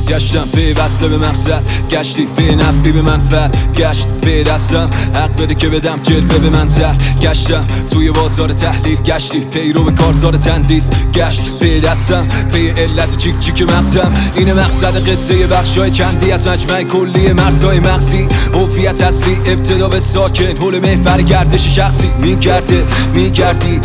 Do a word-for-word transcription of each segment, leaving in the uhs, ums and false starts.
گشتم به وصله به مقصد، گشتی به نفعی به منفعت، گشت به دستم حق بده که بدم جلوه به منظر، گشتم توی بازار تحلیل، گشتی پیرو به کارزار تندیس، گشت به دستم به علت چیک چیک مغزم. اینه مقصد قصه بخشای چندی از مجمع کلی مرزهای مغزی، هویت اصلی ابتدا به ساکن، حول محور گردش شخصی میگرده میگردی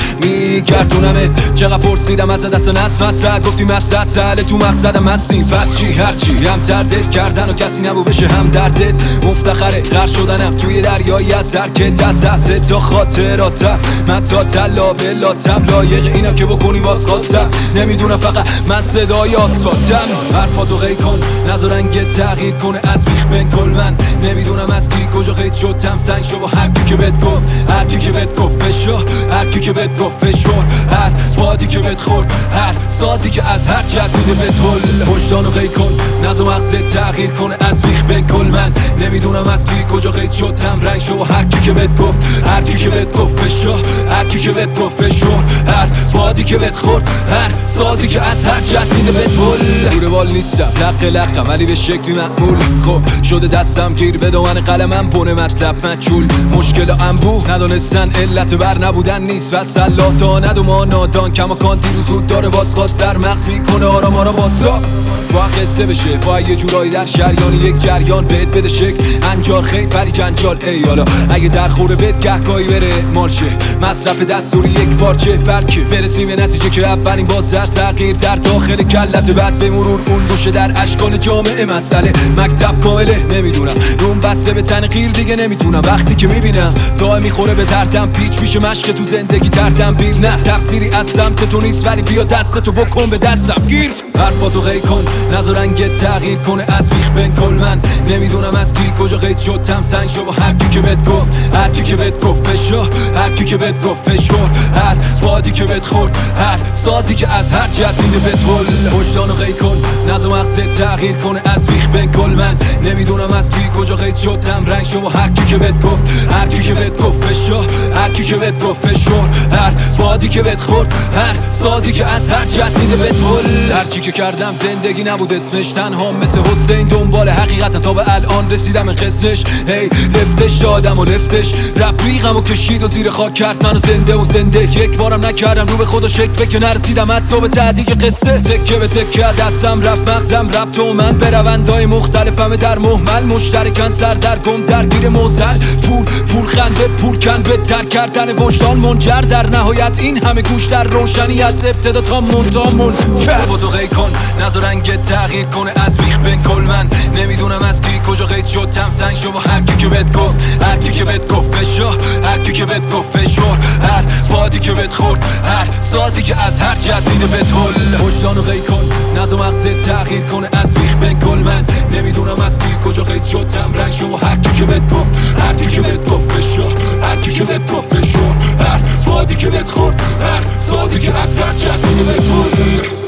میگردونمت. چقدر پرسیدم از دست نصف مسلحت، گفتی مقصد سهله تو مقصدم هستی، پس چی هرچی هم تردت کردن و کسی نبو بشه هم دردت. مفتخره غرق شدنم توی دریایی از درکت، از دست تا خاطراتم من تا تلا بلاتم، لایق اینا که بکنی باز خواستم. نمیدونم فقط من صدای آسفالتم، حرفاتو غی کن نذار رنگت تغییر کنه از بیخ بنکل. من نمیدونم از کی کجا قید شد، تم سنگ شو با هر کی که بهت گفت، هر کی که بهت گفت فشو، هر کی که بهت گفت فشور، هر بادی که بهت خورد، هر سازی که از هر جد میده بهت هل. وجدانو غی کن نذار مغزت تغییر کنه از بیخ بنکل. من نمیدونم از کی کجا قید شد، تم رنگ شو با هر کی که بهت گفت، هر کی که بهت گفت فشو، هر کی که بهت گفت فشور، هر بادی که بهت خورد، هر سازی که از هر جد میده بهت هل. دور بال نیستم لق لقم ولی به شکلی معمول، خب شده دستم گیر به دامن قلمم پونه مطلب مجهول. مشکل انبوه ندانستن علت بر نبودن نیست، و صلاح داند و ما نادان کماکان دیروز زود داره بازخواست در مغز میکنه آرام آرام واسا. باید قصه بشه باید یه جورایی در شریانی یک جریان بهت بده شکل، انجار خیلی ولی جنجال. ای حالا اگه در خوره بهت گهگاهی بره مال شه، مصرف دستوری یک پارچه، بلکه برسیم به نتیجه که اولین باز در صغیر در داخل کلت، بعد به مرور اون گوشه در اشکال جامعه مسئله مکتب کامله. نمیدونم روم بسته به تنقیر دیگه نمیتونم، وقتی که میبینم گاه میخوره به تردم پیچ میشه مشق تو زندگی تردم بیل. نه تقصیری از سمت تو نیست ولی بیا دستتو بکن به دستم گیر، حرفاتو غی کن نذار رنگت تغییر کنه از بیخ بنکل. من نمیدونم از کی کجا قید شد، تم سنگ شو با هر کی که بهت گفت، هر کی که بهت گفت فشو، هر کی که بهت گفت فشور، هر بادی که بهت خورد، هر سازی که از هر جد میده بهت هل. وجدانو غی کن نذار مغزت تغییر کنه از بیخ بنکل. من نمیدونم از کی کجا قید شد، تم رنگ شو با هر کی که بهت گفت، هر کی که بهت گفت فشو، هر کی که بهت گفت فشور، هر بادی که بهت خورد، هر سازی که از هر جد میده بهت هل. هر چی که کردم زندگی نبود اسمش، تنها مثل حسین دنبال حقیقت تا به الان رسیدم این قسمش. هی لفتش دادم و لفتش رفیقم و کشید و زیر خاک کرد منو زنده و زنده. یک بارم نکردم رو به خدا شک که نرسیدم حتی به تعدیق قصه، تکه به تکه دستم رفت مغزم رفت و من به روندهای مختلفم در محمل مشترکن سر در گم درگیر موزل. پول پول خنده پول کن به تر کردن وجدان منجر در نهایت این همه گوش در روشنی از ابتدا تا منتها منکر. فوتو غی کن نذار رنگت تغییر کنه از بیخ بنکل. من نمیدونم از کی کجا قید شد، تم سنگ شو با هر کی که بهت گفت، هر کی که بهت گفت فشو، هر کی که بهت گفت فشور، هر بادی که بهت خورد، هر سازی که از هر جد میده بهت هل. وجدانو غی کن نذار مغزت تغییر کنه از بیخ بنکل. من نمیدونم از کی کجا قید شد، تم رنگ شو با هر کی که بهت گفت، هر کی که بهت گفت فشو، هر کی که بهت گفت فشور، هر بادی که بهت خورد، هر سازی که از هر جد میده بهت هل.